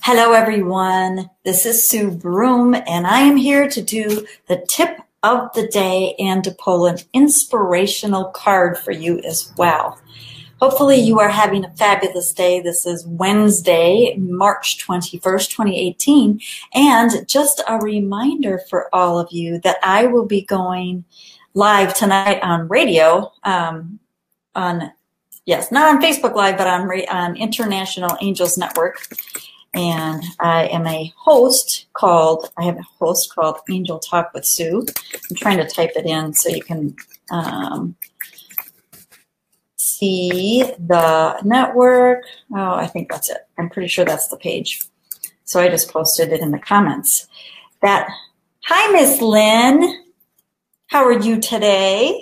Hello, everyone. This is Sue Broom, and I am here to do the tip of the day and to pull an inspirational card for you as well. Hopefully, you are having a fabulous day. This is Wednesday, March 21st, 2018, and just a reminder for all of you that I will be going live tonight on radio, not on Facebook Live, but on International Angels Network. And I have a host called Angel Talk with Sue. I'm trying to type it in so you can see the network. Oh, I think that's it. I'm pretty sure that's the page. So I just posted it in the comments. Hi, Miss Lynn. How are you today?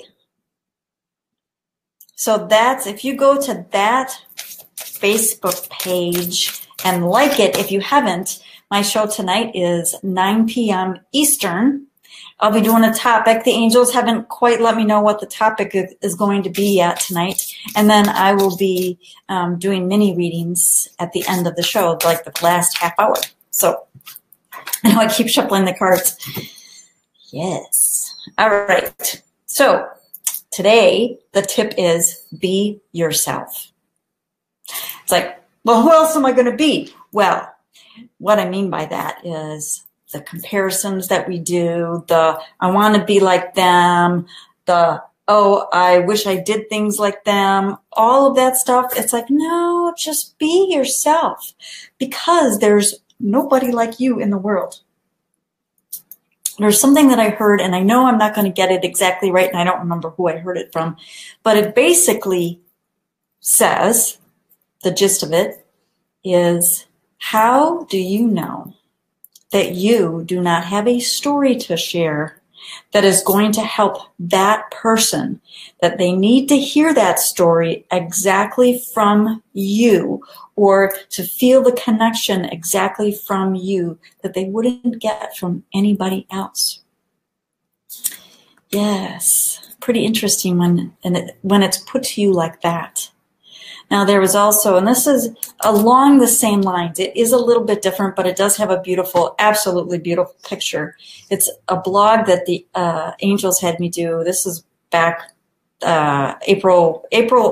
So if you go to that Facebook page and like it, if you haven't, my show tonight is 9 p.m. Eastern. I'll be doing a topic. The angels haven't quite let me know what the topic is going to be yet tonight. And then I will be doing mini readings at the end of the show, like the last half hour. So I know I keep shuffling the cards. Yes. All right. So today, the tip is be yourself. It's like, well, who else am I going to be? Well, what I mean by that is the comparisons that we do, I want to be like them, I wish I did things like them, all of that stuff. It's like, no, just be yourself, because there's nobody like you in the world. There's something that I heard, and I know I'm not going to get it exactly right, and I don't remember who I heard it from, but it basically says, the gist of it is, how do you know that you do not have a story to share that is going to help that person, that they need to hear that story exactly from you, or to feel the connection exactly from you that they wouldn't get from anybody else? Yes, pretty interesting when it's put to you like that. Now, there was also, and this is along the same lines, it is a little bit different, but it does have a beautiful, absolutely beautiful picture. It's a blog that the angels had me do. This is back April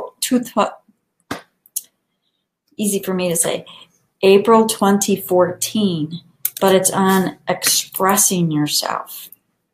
2014, but it's on expressing yourself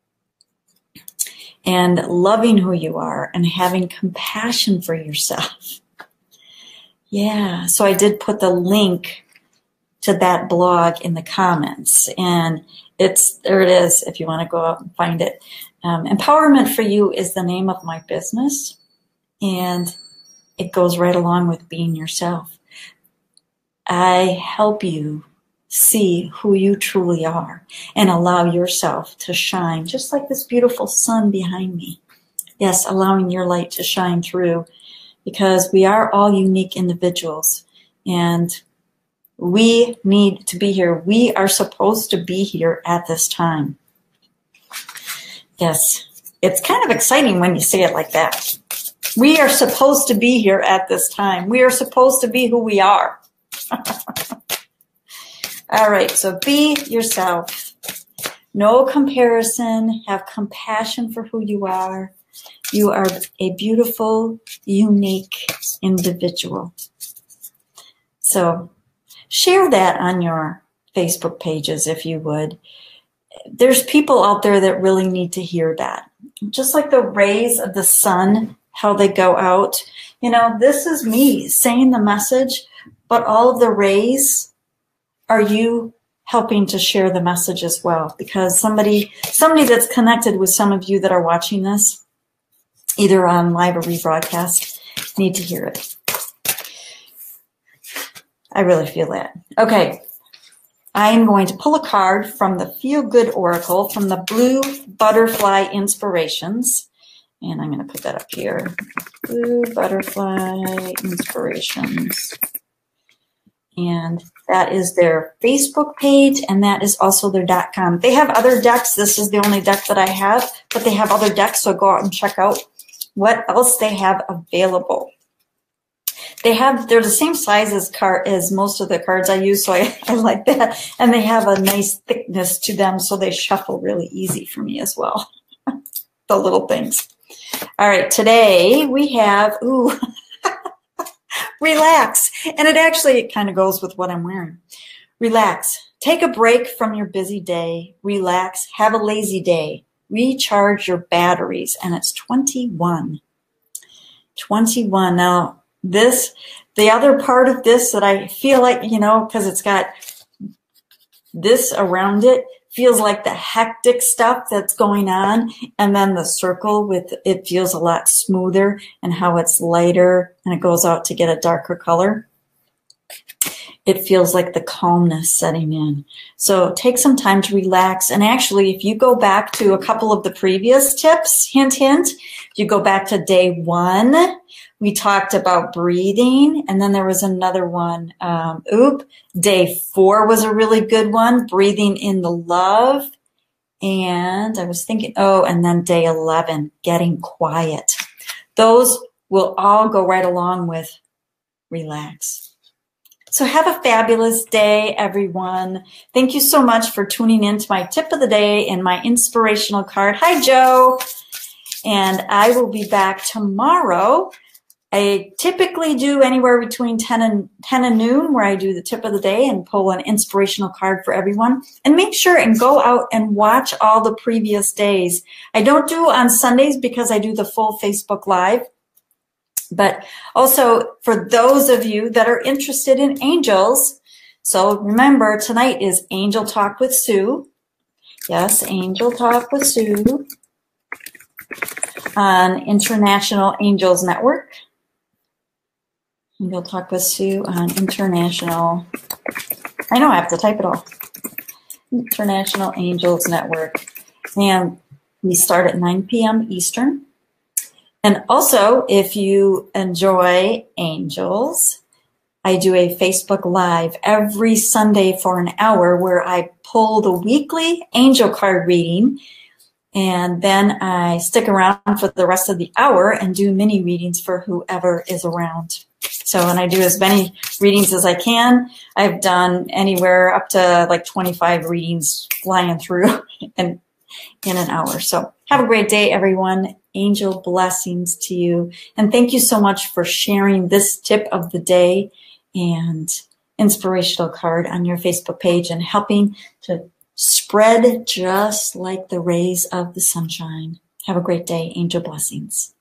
and loving who you are and having compassion for yourself. Yeah, so I did put the link to that blog in the comments, and there it is if you want to go out and find it. Empowerment for You is the name of my business, and it goes right along with being yourself. I help you see who you truly are and allow yourself to shine, just like this beautiful sun behind me. Yes, allowing your light to shine through, because we are all unique individuals, and we need to be here. We are supposed to be here at this time. Yes, it's kind of exciting when you say it like that. We are supposed to be here at this time. We are supposed to be who we are. All right, so be yourself. No comparison. Have compassion for who you are. You are a beautiful, unique individual. So share that on your Facebook pages if you would. There's people out there that really need to hear that. Just like the rays of the sun, how they go out. This is me saying the message, but all of the rays are you helping to share the message as well. Because somebody that's connected with some of you that are watching this, either on live or rebroadcast, need to hear it. I really feel that. Okay, I am going to pull a card from the Feel Good Oracle from the Blue Butterfly Inspirations. And I'm going to put that up here. Blue Butterfly Inspirations. And that is their Facebook page, and that is also their .com. They have other decks. This is the only deck that I have, but they have other decks, so go out and check out what else they have available. They're the same size as most of the cards I use, so I like that. And they have a nice thickness to them, so they shuffle really easy for me as well. The little things. All right, today we have, relax. And it kind of goes with what I'm wearing. Relax. Take a break from your busy day. Relax. Have a lazy day. Recharge your batteries. And it's 21. 21. Now, the other part of this that I feel like, because it's got this around it, feels like the hectic stuff that's going on. And then the circle with it feels a lot smoother, and how it's lighter and it goes out to get a darker color. It feels like the calmness setting in. So take some time to relax. And actually, if you go back to a couple of the previous tips, hint, hint, if you go back to day 1, we talked about breathing. And then there was another one. Day 4 was a really good one, breathing in the love. And I was thinking, and then day 11, getting quiet. Those will all go right along with relax. So have a fabulous day, everyone. Thank you so much for tuning in to my tip of the day and my inspirational card. Hi, Joe. And I will be back tomorrow. I typically do anywhere between 10 and noon, where I do the tip of the day and pull an inspirational card for everyone. And make sure and go out and watch all the previous days. I don't do on Sundays because I do the full Facebook Live. But also for those of you that are interested in angels, so remember, tonight is Angel Talk with Sue. Yes, Angel Talk with Sue on International Angels Network. Angel Talk with Sue on International. I know I have to type it all. International Angels Network. And we start at 9 p.m. Eastern. And also, if you enjoy angels, I do a Facebook Live every Sunday for an hour where I pull the weekly angel card reading, and then I stick around for the rest of the hour and do mini readings for whoever is around. So, and I do as many readings as I can. I've done anywhere up to like 25 readings flying through in an hour. So have a great day, everyone. Angel blessings to you. And thank you so much for sharing this tip of the day and inspirational card on your Facebook page and helping to spread just like the rays of the sunshine. Have a great day. Angel blessings.